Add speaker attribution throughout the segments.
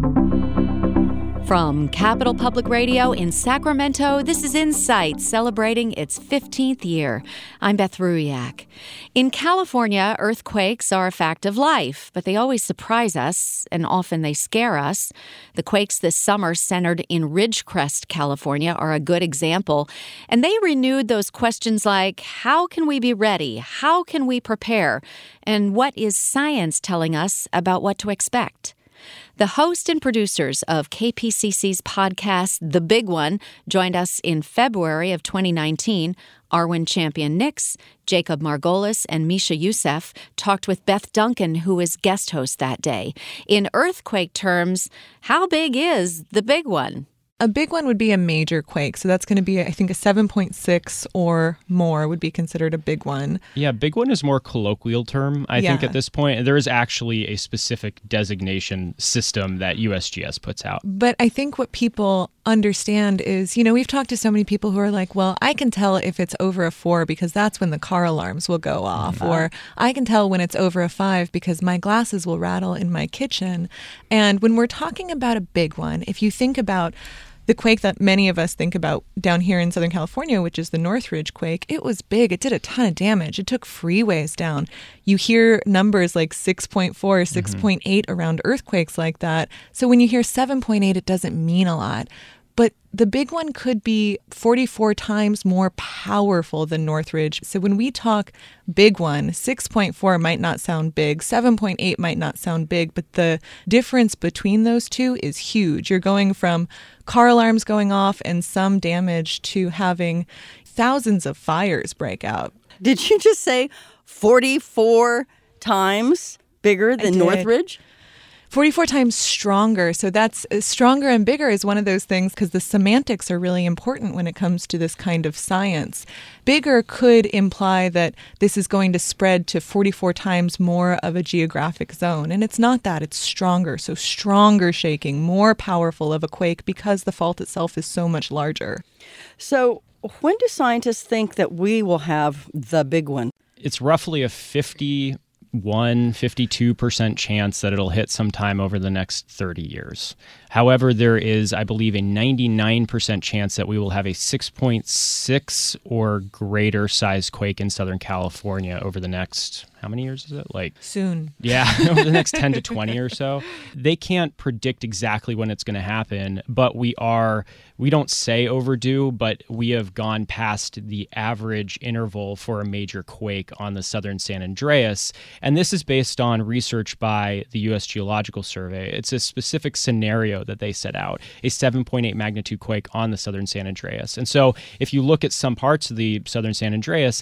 Speaker 1: From Capital Public Radio in Sacramento, this is Insight, celebrating its 15th year. I'm Beth Ruiak. In California, earthquakes are a fact of life, but they always surprise us, and often they scare us. The quakes this summer centered in Ridgecrest, California, are a good example. And they renewed those questions like, how can we be ready? How can we prepare? And what is science telling us about what to expect? The host and producers of KPCC's podcast, The Big One, joined us in February of 2019. Arwen Champion-Nix, Jacob Margolis, and Misha Youssef talked with Beth Duncan, who was guest host that day. In earthquake terms, how big is the big one?
Speaker 2: A big one would be a major quake. So that's going to be, I think, a 7.6 or more would be considered a big one.
Speaker 3: Yeah, big one is more colloquial term, I think, at this point. There is actually a specific designation system that USGS puts out.
Speaker 2: But I think what people understand is, we've talked to so many people who are like, well, I can tell if it's over a 4 because that's when the car alarms will go off. Or I can tell when it's over a 5 because my glasses will rattle in my kitchen. And when we're talking about a big one, if you think about the quake that many of us think about down here in Southern California, which is the Northridge quake, it was big. It did a ton of damage. It took freeways down. You hear numbers like 6.4, 6.8 around earthquakes like that. So when you hear 7.8, it doesn't mean a lot. But the big one could be 44 times more powerful than Northridge. So when we talk big one, 6.4 might not sound big, 7.8 might not sound big, but the difference between those two is huge. You're going from car alarms going off and some damage to having thousands of fires break out.
Speaker 4: Did you just say 44 times bigger than Northridge?
Speaker 2: 44 times stronger. So that's stronger and bigger is one of those things because the semantics are really important when it comes to this kind of science. Bigger could imply that this is going to spread to 44 times more of a geographic zone. And it's not that. It's stronger. So stronger shaking, more powerful of a quake because the fault itself is so much larger.
Speaker 4: So when do scientists think that we will have the big one?
Speaker 3: It's roughly a 52% chance that it'll hit sometime over the next 30 years. However, there is, I believe, a 99% chance that we will have a 6.6 or greater size quake in Southern California over the next, how many years is it?
Speaker 2: Soon.
Speaker 3: Yeah, over the next 10 to 20 or so. They can't predict exactly when it's going to happen, but we don't say overdue, but we have gone past the average interval for a major quake on the southern San Andreas. And this is based on research by the U.S. Geological Survey. It's a specific scenario that they set out, a 7.8 magnitude quake on the southern San Andreas. And so if you look at some parts of the southern San Andreas,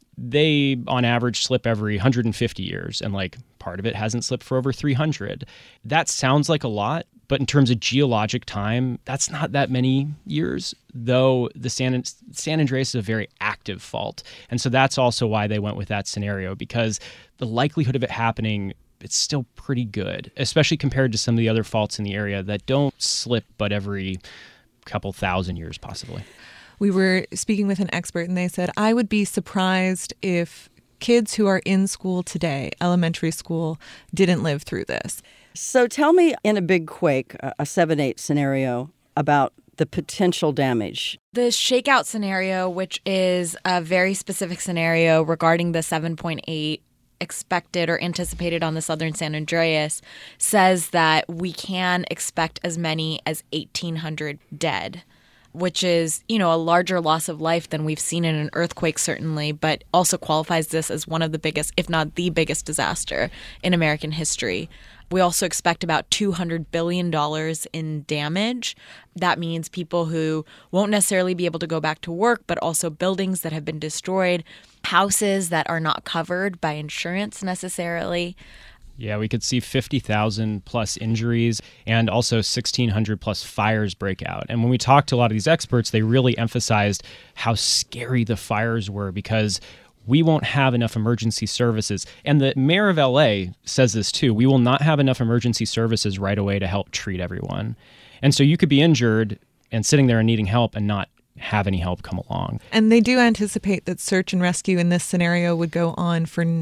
Speaker 3: they on average slip every 150 years, and part of it hasn't slipped for over 300. That sounds like a lot, but in terms of geologic time, that's not that many years, though the San Andreas is a very active fault. And so that's also why they went with that scenario, because the likelihood of it happening, it's still pretty good, especially compared to some of the other faults in the area that don't slip but every couple thousand years possibly.
Speaker 2: We were speaking with an expert and they said, I would be surprised if kids who are in school today, elementary school, didn't live through this.
Speaker 4: So tell me, in a big quake, a 7.8 scenario, about the potential damage.
Speaker 5: The shakeout scenario, which is a very specific scenario regarding the 7.8 expected or anticipated on the southern San Andreas, says that we can expect as many as 1,800 dead, which is, a larger loss of life than we've seen in an earthquake, certainly, but also qualifies this as one of the biggest, if not the biggest disaster in American history. We also expect about $200 billion in damage. That means people who won't necessarily be able to go back to work, but also buildings that have been destroyed, houses that are not covered by insurance necessarily.
Speaker 3: Yeah, we could see 50,000 plus injuries and also 1,600 plus fires break out. And when we talked to a lot of these experts, they really emphasized how scary the fires were because we won't have enough emergency services. And the mayor of LA says this too. We will not have enough emergency services right away to help treat everyone. And so you could be injured and sitting there and needing help and not have any help come along.
Speaker 2: And they do anticipate that search and rescue in this scenario would go on for 19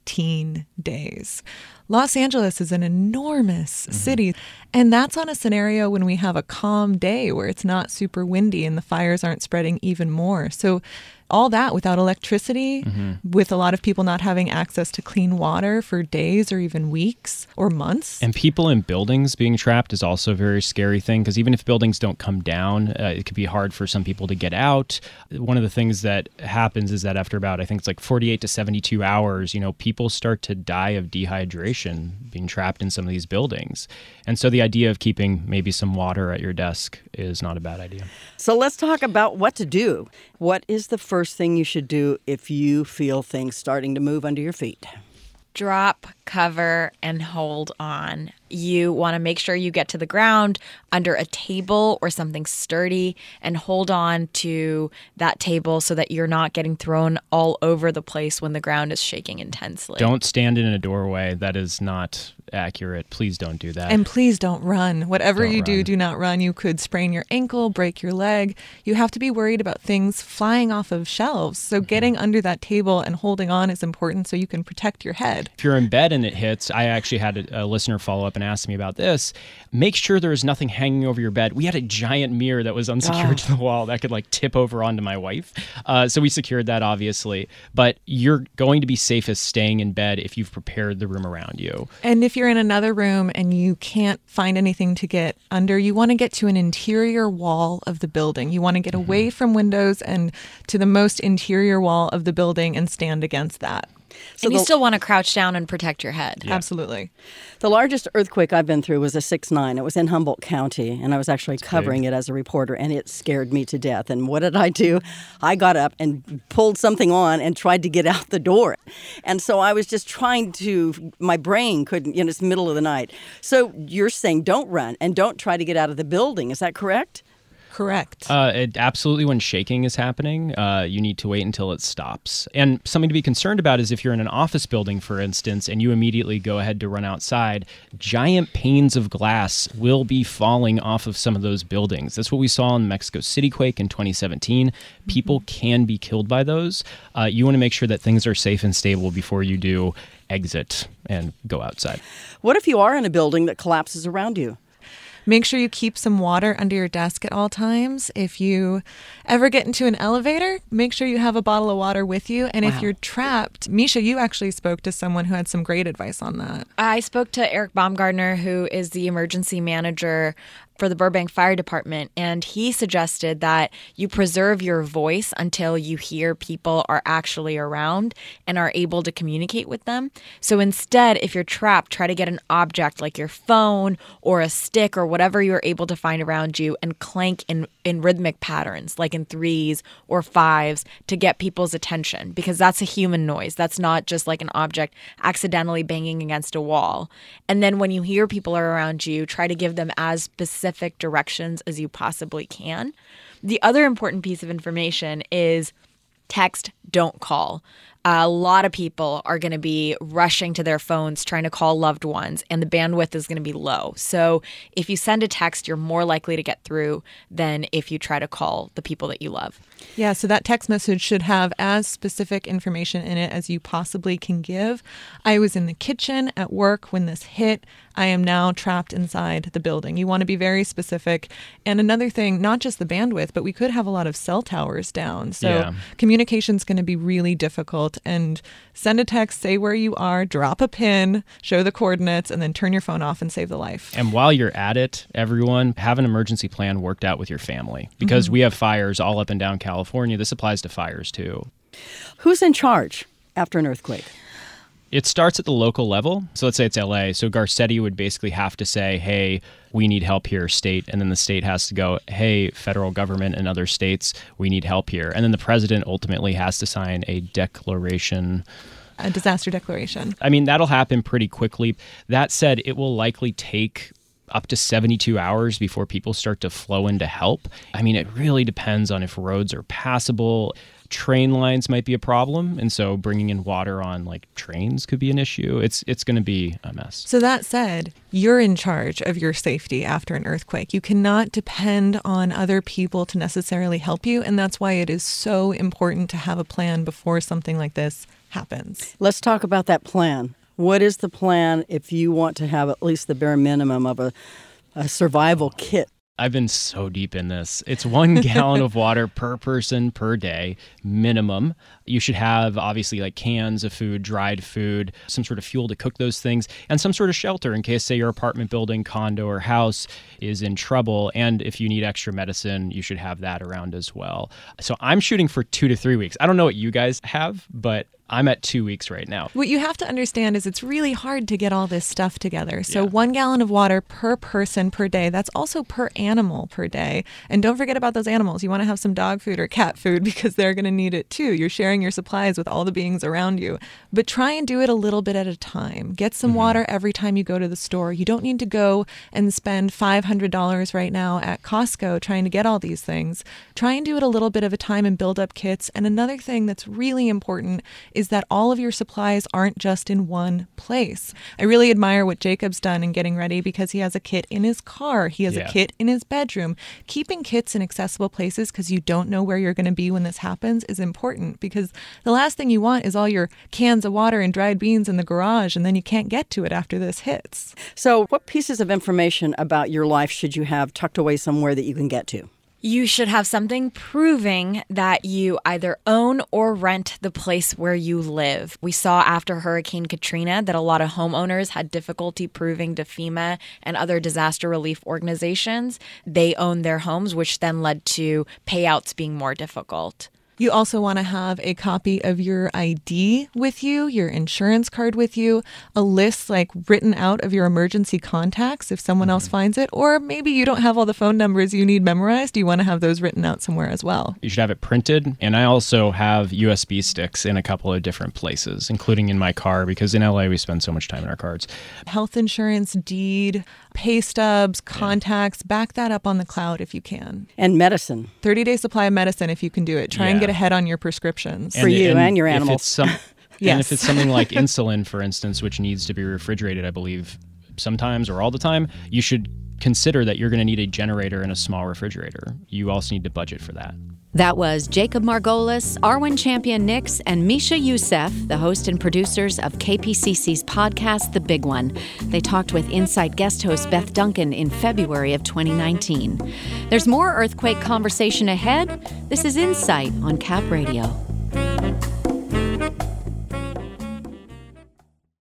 Speaker 2: 18 days. Los Angeles is an enormous city, and that's on a scenario when we have a calm day where it's not super windy and the fires aren't spreading even more. So all that without electricity, with a lot of people not having access to clean water for days or even weeks or months.
Speaker 3: And people in buildings being trapped is also a very scary thing, because even if buildings don't come down, it could be hard for some people to get out. One of the things that happens is that after about, I think it's like 48 to 72 hours, people start to die of dehydration being trapped in some of these buildings. And so the idea of keeping maybe some water at your desk is not a bad idea.
Speaker 4: So let's talk about what to do. What is the first thing you should do if you feel things starting to move under your feet?
Speaker 5: Drop, cover, and hold on. You want to make sure you get to the ground under a table or something sturdy and hold on to that table so that you're not getting thrown all over the place when the ground is shaking intensely.
Speaker 3: Don't stand in a doorway. That is not accurate. Please don't do that.
Speaker 2: And please don't run. Whatever
Speaker 3: Don't
Speaker 2: you
Speaker 3: run.
Speaker 2: do not run. You could sprain your ankle, break your leg. You have to be worried about things flying off of shelves. So getting under that table and holding on is important so you can protect your head.
Speaker 3: If you're in bed and it hits, I actually had a listener follow up and ask me about this. Make sure there is nothing hanging over your bed. We had a giant mirror that was unsecured to the wall that could tip over onto my wife. So we secured that, obviously. But you're going to be safest staying in bed if you've prepared the room around you.
Speaker 2: And if you're in another room and you can't find anything to get under, you want to get to an interior wall of the building. You want to get away from windows and to the most interior wall of the building and stand against that.
Speaker 4: So
Speaker 5: and you still want to crouch down and protect your head.
Speaker 3: Yeah.
Speaker 2: Absolutely.
Speaker 4: The largest earthquake I've been through was a 6.9. It was in Humboldt County, and I was actually covering it as a reporter, and it scared me to death. And what did I do? I got up and pulled something on and tried to get out the door. And so I was just my brain couldn't, it's the middle of the night. So you're saying don't run and don't try to get out of the building. Is that correct?
Speaker 2: Correct.
Speaker 3: Absolutely, when shaking is happening, you need to wait until it stops. And something to be concerned about is if you're in an office building, for instance, and you immediately go ahead to run outside, giant panes of glass will be falling off of some of those buildings. That's what we saw in the Mexico City quake in 2017. People can be killed by those. You want to make sure that things are safe and stable before you do exit and go outside.
Speaker 4: What if you are in a building that collapses around you?
Speaker 2: Make sure you keep some water under your desk at all times. If you ever get into an elevator, make sure you have a bottle of water with you. And if you're trapped, Misha, you actually spoke to someone who had some great advice on that.
Speaker 5: I spoke to Eric Baumgardner, who is the emergency manager for the Burbank Fire Department, and he suggested that you preserve your voice until you hear people are actually around and are able to communicate with them. So instead, if you're trapped, try to get an object like your phone or a stick or whatever you're able to find around you and clank in rhythmic patterns, like in 3s or 5s, to get people's attention, because that's a human noise. That's not just like an object accidentally banging against a wall. And then when you hear people are around you, try to give them as specific directions as you possibly can. The other important piece of information is text, don't call. A lot of people are going to be rushing to their phones trying to call loved ones, and the bandwidth is going to be low. So if you send a text, you're more likely to get through than if you try to call the people that you love.
Speaker 2: Yeah, so that text message should have as specific information in it as you possibly can give. I was in the kitchen at work when this hit. I am now trapped inside the building. You want to be very specific. And another thing, not just the bandwidth, but we could have a lot of cell towers down. So communication is going to be really difficult. And send a text, say where you are, drop a pin, show the coordinates, and then turn your phone off and save the life.
Speaker 3: And while you're at it, everyone, have an emergency plan worked out with your family, because we have fires all up and down California. This applies to fires too.
Speaker 4: Who's in charge after an earthquake?
Speaker 3: It starts at the local level. So let's say it's LA. So Garcetti would basically have to say, hey, we need help here, state. And then the state has to go, hey, federal government and other states, we need help here. And then the president ultimately has to sign a declaration.
Speaker 2: A disaster declaration.
Speaker 3: I mean, that'll happen pretty quickly. That said, it will likely take up to 72 hours before people start to flow in to help. I mean, it really depends on if roads are passable. Train lines might be a problem, and so bringing in water on like trains could be an issue. It's going to be a mess.
Speaker 2: So that said, you're in charge of your safety after an earthquake. You cannot depend on other people to necessarily help you, and that's why it is so important to have a plan before something like this happens.
Speaker 4: Let's talk about that plan. What is the plan if you want to have at least the bare minimum of a survival kit?
Speaker 3: I've been so deep in this. It's 1 gallon of water per person per day, minimum. You should have, obviously, like cans of food, dried food, some sort of fuel to cook those things, and some sort of shelter in case, say, your apartment building, condo, or house is in trouble. And if you need extra medicine, you should have that around as well. So I'm shooting for 2 to 3 weeks. I don't know what you guys have, but I'm at 2 weeks right now.
Speaker 2: What you have to understand is it's really hard to get all this stuff together. So 1 gallon of water per person per day. That's also per animal per day. And don't forget about those animals. You want to have some dog food or cat food because they're going to need it too. You're sharing your supplies with all the beings around you. But try and do it a little bit at a time. Get some water every time you go to the store. You don't need to go and spend $500 right now at Costco trying to get all these things. Try and do it a little bit at a time and build up kits. And another thing that's really important is that all of your supplies aren't just in one place. I really admire what Jacob's done in getting ready because he has a kit in his car. He has a kit in his bedroom. Keeping kits in accessible places because you don't know where you're going to be when this happens is important because the last thing you want is all your cans of water and dried beans in the garage and then you can't get to it after this hits.
Speaker 4: So what pieces of information about your life should you have tucked away somewhere that you can get to?
Speaker 5: You should have something proving that you either own or rent the place where you live. We saw after Hurricane Katrina that a lot of homeowners had difficulty proving to FEMA and other disaster relief organizations they owned their homes, which then led to payouts being more difficult.
Speaker 2: You also want to have a copy of your ID with you, your insurance card with you, a list like written out of your emergency contacts if someone else finds it, or maybe you don't have all the phone numbers you need memorized. You want to have those written out somewhere as well.
Speaker 3: You should have it printed. And I also have USB sticks in a couple of different places, including in my car, because in LA we spend so much time in our cars.
Speaker 2: Health insurance, deed, pay stubs, contacts, back that up on the cloud if you can.
Speaker 4: And medicine.
Speaker 2: 30-day supply of medicine if you can do it. Try and get ahead on your prescriptions.
Speaker 4: For you and your animals.
Speaker 3: And if it's something like insulin, for instance, which needs to be refrigerated, I believe, sometimes or all the time, you should consider that you're going to need a generator and a small refrigerator. You also need to budget for that.
Speaker 1: That was Jacob Margolis, Arwen Champion-Nix, and Misha Youssef, the host and producers of KPCC's podcast, The Big One. They talked with Insight guest host Beth Duncan in February of 2019. There's more earthquake conversation ahead. This is Insight on Cap Radio.